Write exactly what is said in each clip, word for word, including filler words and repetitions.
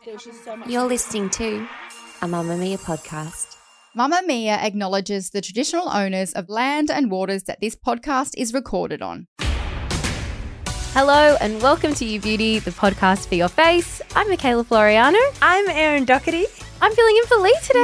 There's just so much. You're listening to a Mamma Mia podcast. Mamma Mia acknowledges the traditional owners of land and waters that this podcast is recorded on. Hello and welcome to You Beauty, the podcast for your face. I'm Michaela Floriano. I'm Erin Doherty. I'm filling in for Lee today.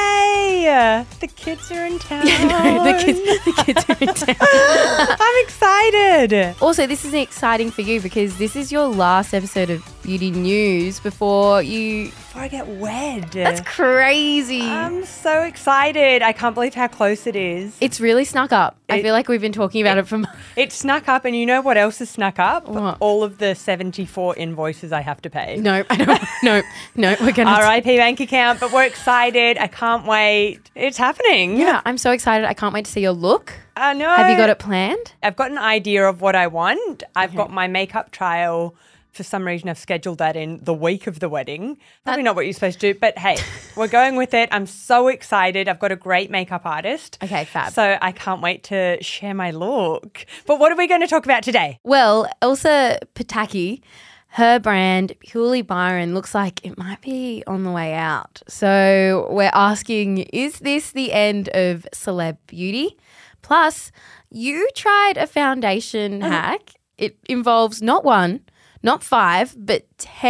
Yay! The kids are in town. Yeah, no, the kids, the kids are in town. I'm excited. Also, this is exciting for you because this is your last episode of Beauty News before you... Before I get wed. That's crazy. I'm so excited. I can't believe how close it is. It's really snuck up. It, I feel like we've been talking about it, it, for months. It snuck up, and you know what else has snuck up? What? All of the seventy-four invoices I have to pay. No, I don't. No, no, we're going to... R I P bank account, but we're excited. I can't wait. It's happening. Yeah, I'm so excited. I can't wait to see your look. I know. Have you got it planned? I've got an idea of what I want. I've Okay. got my makeup trial. For some reason, I've scheduled that in the week of the wedding. Probably That- not what you're supposed to do, but hey, we're going with it. I'm so excited. I've got a great makeup artist. Okay, fab. So I can't wait to share my look. But what are we going to talk about today? Well, Elsa Pataki, her brand, Purely Byron, looks like it might be on the way out. So we're asking, is this the end of celeb beauty? Plus, you tried a foundation hack. It involves not one, not five, but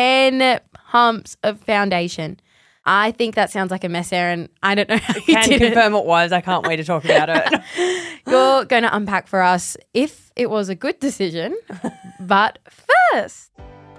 ten pumps of foundation. I think that sounds like a mess, Erin. I don't know how you Can did confirm it was. I can't wait to talk about it. it. You're going to unpack for us if it was a good decision. But first...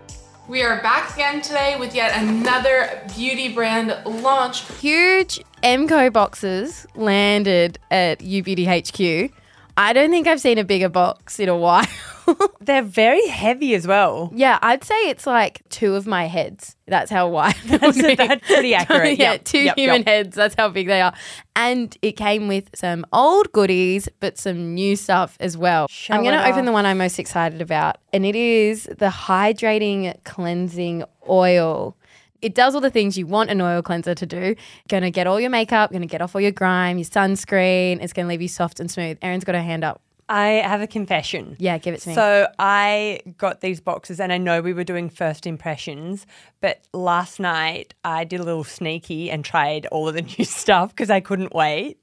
We are back again today with yet another beauty brand launch. Huge M C O boxes landed at U Beauty H Q. I don't think I've seen a bigger box in a while. They're very heavy as well. Yeah, I'd say it's like two of my heads. That's how wide. That's, that's pretty accurate. yeah, Yep, two yep, human yep. heads. That's how big they are. And it came with some old goodies, but some new stuff as well. Show I'm going it to open off. the one I'm most excited about, and it is the Hydrating Cleansing Oil. It does all the things you want an oil cleanser to do. Going to get all your makeup, going to get off all your grime, your sunscreen. It's going to leave you soft and smooth. Erin's got her hand up. I have a confession. Yeah, give it to me. So I got these boxes, and I know we were doing first impressions, but last night I did a little sneaky and tried all of the new stuff because I couldn't wait.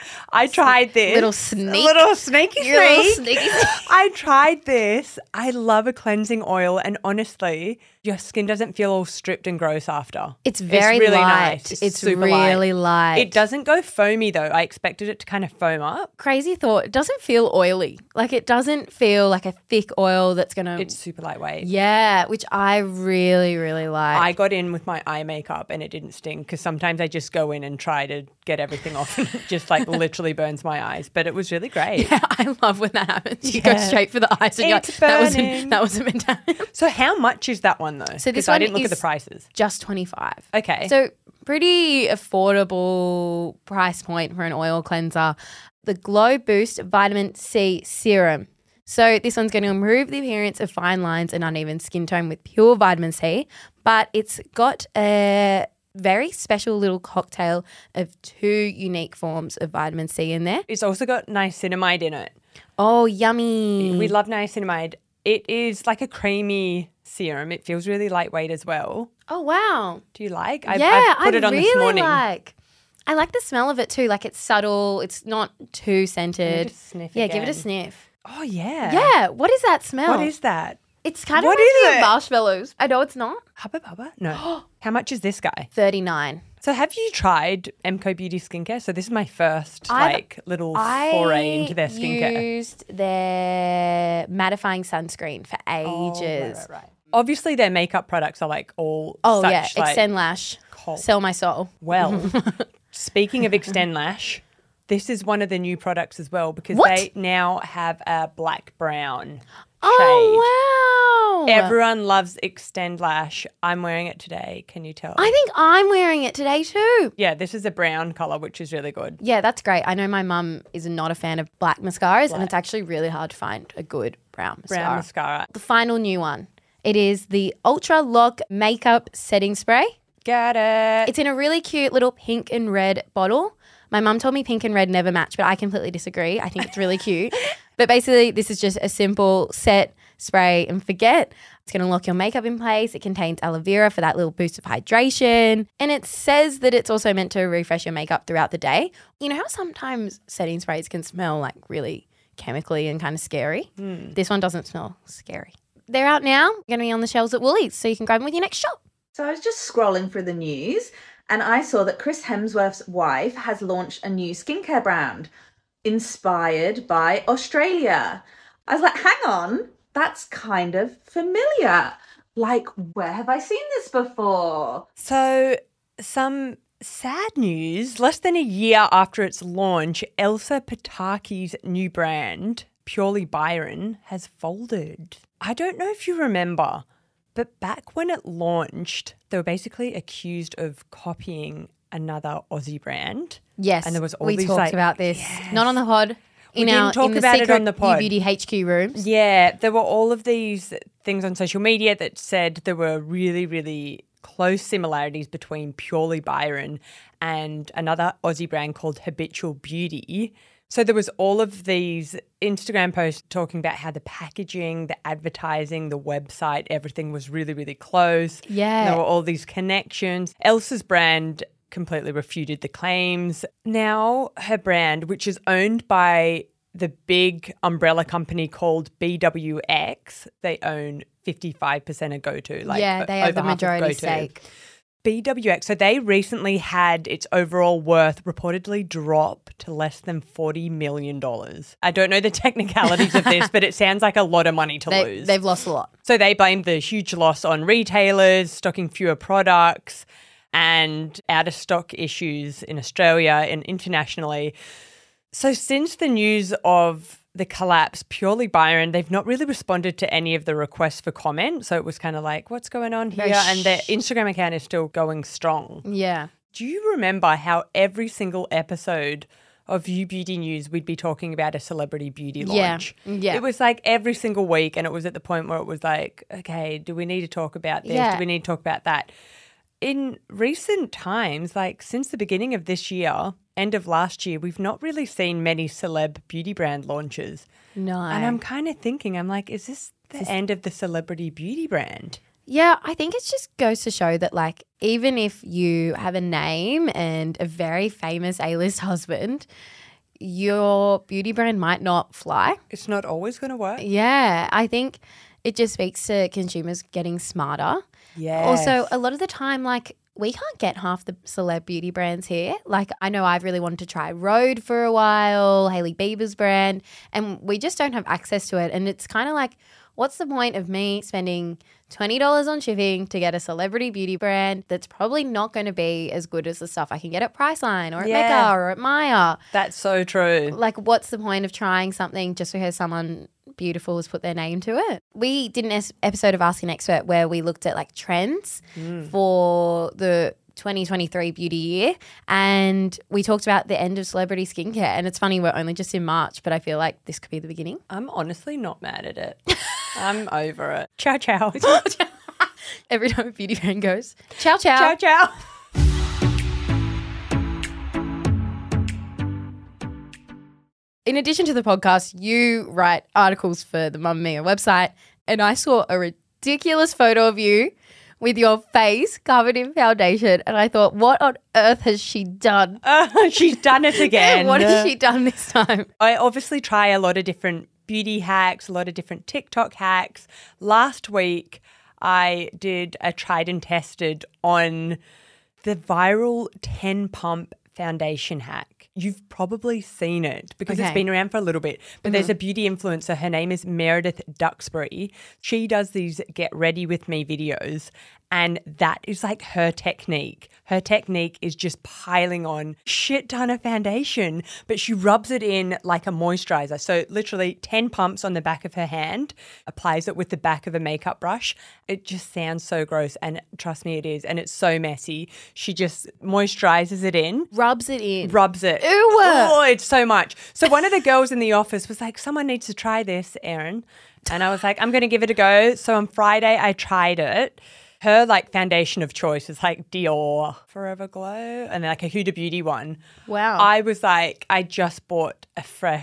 I tried this. Little sneak. Little sneaky Your little sneak. sneaky sneak. I tried this. I love a cleansing oil, and honestly, your skin doesn't feel all stripped and gross after. It's very really light. nice. It's, It's super really light. It doesn't go foamy though. I expected it to kind of foam up. Crazy thought. It doesn't feel oily. Like it doesn't feel like a thick oil that's going to... It's super lightweight. Yeah, which I really, really like. I got in with my eye makeup and it didn't sting because sometimes I just go in and try to get everything off and it just like literally burns my eyes. But it was really great. Yeah, I love when that happens. You go Yeah. straight for the eyes and you're like, It's that wasn't, burning. that wasn't meant to happen. So how much is that one though? So this 'Cause I one didn't look at is- the prices. Just twenty-five. Okay. So pretty affordable price point for an oil cleanser. The Glow Boost Vitamin C Serum. So this one's going to improve the appearance of fine lines and uneven skin tone with pure vitamin C, but it's got a very special little cocktail of two unique forms of vitamin C in there. It's also got niacinamide in it. Oh, yummy. We love niacinamide. It is like a creamy serum. It feels really lightweight as well. Oh, wow. Do you like? I've, yeah, I've put I it on really this morning. like. I like the smell of it too. Like it's subtle. It's not too scented. just sniff yeah, give it a again. sniff. Oh yeah. Yeah, what is that smell? What is that? It's kind of What reminds is me of it? marshmallows. I know it's not. Hubba Bubba? No. How much is this guy? thirty-nine. So have you tried M C O Beauty skincare? So this is my first I've- like little I foray into their skincare. used their mattifying sunscreen for Oh, right, ages. right, right. Obviously their makeup products are like all Oh, such, yeah, like, Extend Lash. cult. Sell my soul. Well, speaking of Extend Lash, this is one of the new products as well because What? they now have a black brown Oh, shade. wow. Everyone loves Extend Lash. I'm wearing it today. Can you tell? I think I'm wearing it today too. yeah, this is a brown color, which is really good. Yeah, that's great. I know my mum is not a fan of black mascaras, and it's actually really hard to find a good brown mascara. Brown mascara. The final new one. It is the Ultra Lock Makeup Setting Spray. Got it. It's in a really cute little pink and red bottle. My mum told me pink and red never match, but I completely disagree. I think it's really cute. But basically, this is just a simple set, spray and forget. It's going to lock your makeup in place. It contains aloe vera for that little boost of hydration. And it says that it's also meant to refresh your makeup throughout the day. You know how sometimes setting sprays can smell like really chemically and kind of scary? Mm. This one doesn't smell scary. They're out now, going to be on the shelves at Woolies, so you can grab them with your next shop. So I was just scrolling through the news and I saw that Chris Hemsworth's wife has launched a new skincare brand inspired by Australia. I was like, hang on, that's kind of familiar. Like, where have I seen this before? So some sad news. Less than a year after its launch, Elsa Pataki's new brand, Purely Byron, has folded. I don't know if you remember, but back when it launched, they were basically accused of copying another Aussie brand. Yes, and there was all we these, talked like, about this. yes. Not on the pod. We in didn't our, talk in the about it secret on the pod. Beauty H Q rooms. Yeah, there were all of these things on social media that said there were really, really close similarities between Purely Byron and another Aussie brand called Habitual Beauty. So there was all of these Instagram posts talking about how the packaging, the advertising, the website, everything was really, really close. Yeah. There were all these connections. Elsa's brand completely refuted the claims. Now her brand, which is owned by the big umbrella company called B W X, they own fifty-five percent of GoTo. Like yeah, they have over the half of majority GoTo. stake. B W X, so they recently had its overall worth reportedly drop to less than forty million dollars. I don't know the technicalities of this, but it sounds like a lot of money to They, lose. they've lost a lot. So they blamed the huge loss on retailers, stocking fewer products, and out-of-stock issues in Australia and internationally. So since the news of the collapse, Purely Byron, they've not really responded to any of the requests for comment. So it was kind of like, what's going on here? Very And their shh. Instagram account is still going strong. Yeah. Do you remember how every single episode of You Beauty News we'd be talking about a celebrity beauty Yeah, launch? yeah. It was like every single week, and it was at the point where it was like, okay, do we need to talk about this? Yeah. Do we need to talk about that? In recent times, like since the beginning of this year, end of last year, we've not really seen many celeb beauty brand launches. No. And I'm kind of thinking, I'm like, is this the end of the celebrity beauty brand? Yeah, I think it just goes to show that, like, even if you have a name and a very famous A-list husband, your beauty brand might not fly. It's not always going to work. Yeah, I think it just speaks to consumers getting smarter. Yes. Also, a lot of the time, like, we can't get half the celeb beauty brands here. Like, I know I've really wanted to try Rhode for a while, Hailey Bieber's brand, and we just don't have access to it. And it's kind of like, what's the point of me spending twenty dollars on shipping to get a celebrity beauty brand that's probably not going to be as good as the stuff I can get at Priceline or at Yeah. Mecca or at Maya? That's so true. Like, what's the point of trying something just because someone beautiful has put their name to it? We did an es- episode of Ask an Expert where we looked at like trends for the twenty twenty-three beauty year, and we talked about the end of celebrity skincare. And it's funny, we're only just in March, but I feel like this could be the beginning. I'm honestly not mad at it. I'm over it. Ciao, ciao. Every time a beauty brand goes, ciao, ciao. Ciao, ciao. In addition to the podcast, you write articles for the Mamma Mia website, and I saw a ridiculous photo of you with your face covered in foundation, and I thought, what on earth has she done? Uh, she's done it again. What has she done this time? I obviously try a lot of different beauty hacks, a lot of different TikTok hacks. Last week, I did a tried and tested on the viral ten pump foundation hack. You've probably seen it because Okay. it's been around for a little bit. But there's a beauty influencer. Her name is Meredith Duxbury. She does these get ready with me videos, and that is like her technique. Her technique is just piling on shit ton of foundation, but she rubs it in like a moisturizer. So literally ten pumps on the back of her hand, applies it with the back of a makeup brush. It just sounds so gross, and trust me, it is. And it's so messy. She just moisturizes it in. Rubs it in. Rubs it. Ew. Oh, it's so much. So one of the girls in the office was like, someone needs to try this, Erin. And I was like, I'm going to give it a go. So on Friday, I tried it. Her like foundation of choice is like Dior Forever Glow and like a Huda Beauty one. Wow. I was like, I just bought a fresh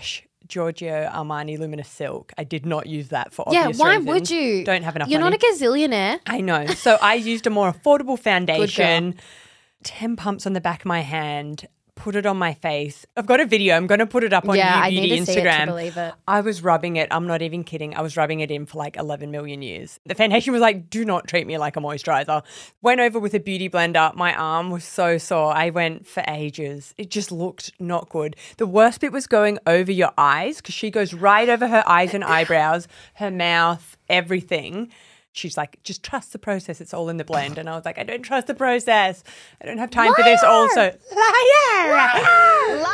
Giorgio Armani Luminous Silk. I did not use that for Yeah, obvious why reasons. would you? Don't have enough You're money. not a gazillionaire. I know. So I used a more affordable foundation, girl. ten pumps on the back of my hand, put it on my face. I've got a video. I'm going to put it up on Yeah, I YouBeauty need to see it to Instagram. believe it. I was rubbing it. I'm not even kidding. I was rubbing it in for like eleven million years. The foundation was like, do not treat me like a moisturizer. Went over with a beauty blender. My arm was so sore. I went for ages. It just looked not good. The worst bit was going over your eyes because she goes right over her eyes and eyebrows, her mouth, everything. She's like, just trust the process. It's all in the blend. And I was like, I don't trust the process. I don't have time for this also. Liar! Liar!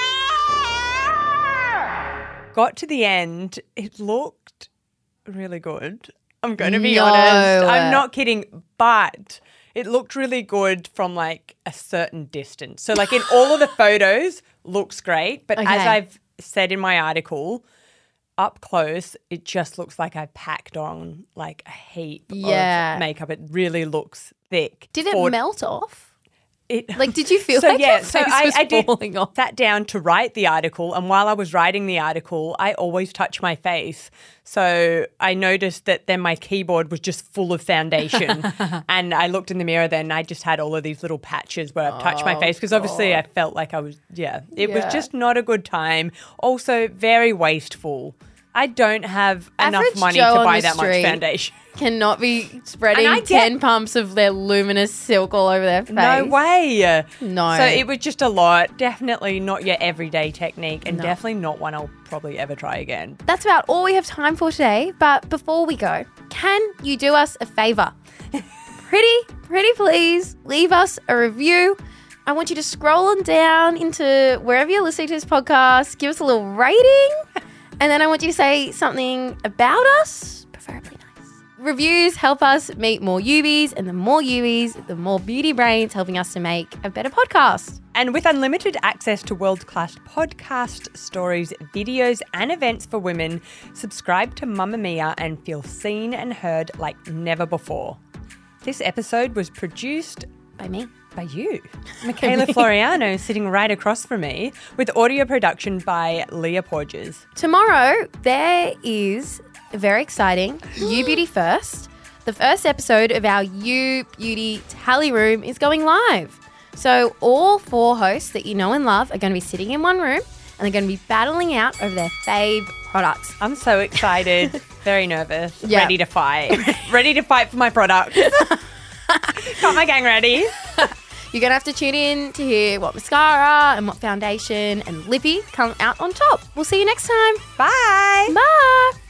Got to the end. It looked really good. I'm going to be No. honest. I'm not kidding. But it looked really good from like a certain distance. So like in all of the photos, looks great. But Okay. as I've said in my article, up close, it just looks like I packed on like a heap Yeah. of makeup. It really looks thick. Did it For- melt off? It, Like, did you feel so like yeah, your so face I, was I did falling off? sat down to write the article, and while I was writing the article, I always touch my face. So I noticed that then my keyboard was just full of foundation, and I looked in the mirror. Then I just had all of these little patches where I've touched my face because obviously I felt like I was yeah. It Yeah. was just not a good time. Also, very wasteful. I don't have enough Average money Joe to on buy the that much street foundation. Cannot be spreading And I get- ten pumps of their luminous silk all over their face. No way. No. So it was just a lot. Definitely not your everyday technique and definitely not one I'll probably ever try again. That's about all we have time for today. But before we go, can you do us a favour? pretty, pretty please, leave us a review. I want you to scroll on down into wherever you're listening to this podcast, give us a little rating, and then I want you to say something about us, preferably nice. Reviews help us meet more Ubies, and the more Ubies, the more beauty brains helping us to make a better podcast. And with unlimited access to world-class podcast stories, videos and events for women, subscribe to Mamma Mia and feel seen and heard like never before. This episode was produced By me. by you, Michaela Floriano, sitting right across from me, with audio production by Leah Porges. Tomorrow, there is a very exciting You Beauty First. The first episode of our You Beauty Tally Room is going live. So all four hosts that you know and love are going to be sitting in one room and they're going to be battling out over their fave products. I'm so excited, very nervous, Yeah. ready to fight, ready to fight for my product. Got my gang ready. You're going to have to tune in to hear what mascara and what foundation and lippy come out on top. We'll see you next time. Bye. Bye.